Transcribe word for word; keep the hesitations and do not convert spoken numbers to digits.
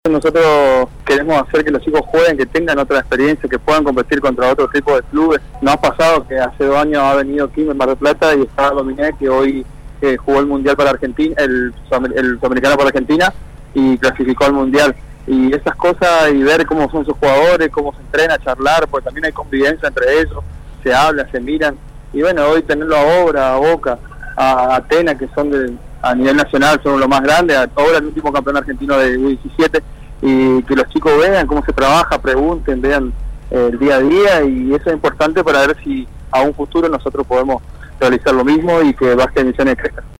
Nosotros queremos hacer que los chicos jueguen, que tengan otra experiencia, que puedan competir contra otro tipo de clubes. Nos ha pasado que hace dos años ha venido Kim en Mar del Plata y está Dominé, que hoy eh, jugó el Mundial para Argentina, el, el Sudamericano para Argentina y clasificó al Mundial. Y esas cosas, y ver cómo son sus jugadores, cómo se entrena, charlar, porque también hay convivencia entre ellos, se habla, se miran. Y bueno, hoy tenerlo a Obra, a Boca, a Atenas, que son de... a nivel nacional son los más grandes, ahora el último campeón argentino de U diecisiete, y que los chicos vean cómo se trabaja, pregunten, vean eh, el día a día, y eso es importante para ver si a un futuro nosotros podemos realizar lo mismo y que Básquet de Misiones crezca.